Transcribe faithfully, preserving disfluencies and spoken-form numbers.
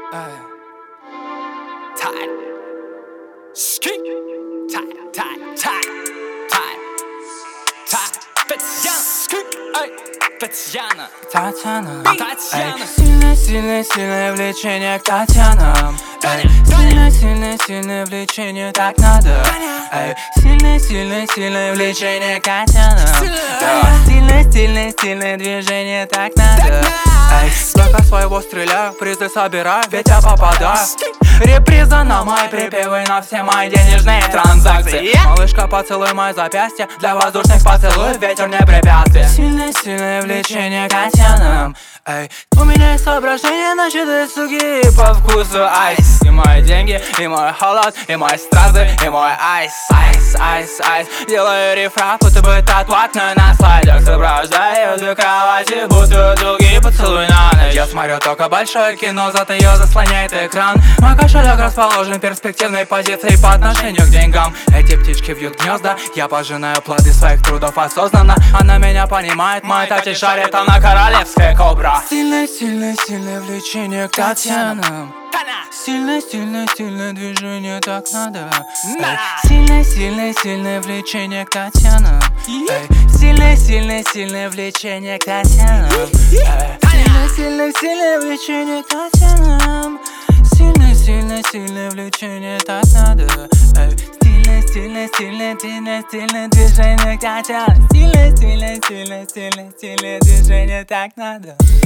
Tight. Skip. Tight, tight, tight, tight, tight. Татьяна. Скип. Ай. Татьяна. Татьяна. Татьяна. Сильное, сильное, сильное влечение к Татьянам. Сильное, сильное, сильное влечение, так надо. Сильное, сильное, сильное влечение к Татьянам. Сильное, сильное, сильное движение, так надо. Только своего стреляю, призы собираю, ведь я попадаю. Реприза на мои припевы, на все мои денежные транзакции. Малышка, поцелуй мои запястья, для воздушных поцелуев ветер не препятствие. Сильное, сильное влечение к Татьянам. Эй, у меня есть соображение насчет этой суги по вкусу айс. И мои деньги, и мой холод, и мои стразы, и мой айс. Айс, айс, айс. Делаю рефрап, будто бы татуатную на слайдах. Сопровождаю до кровати, будто долгий поцелуй на ночь. Я смотрю только большое кино, зато ее заслоняет экран. Мой кошелек расположен в перспективной позиции по отношению к деньгам. Эти птички вьют гнезда, я пожинаю плоды своих трудов осознанно. Она меня понимает, мой тати шарит, она королевская кобра. Сильное, сильное, сильное влечение к Татьянам. Сильное, сильное, сильное движение, так надо. Сильное, сильное, сильное влечение к Татьянам. Сильное, сильное, сильное влечение к Татьянам. Сильное, сильное, сильное влечение к Татьянам. Сильное, сильное, сильное влечение, так надо. Сильное, сильное, сильное, сильное, сильное движение к Татьянам. Сильное, сильное, сильное, сильное, сильное движение, так надо.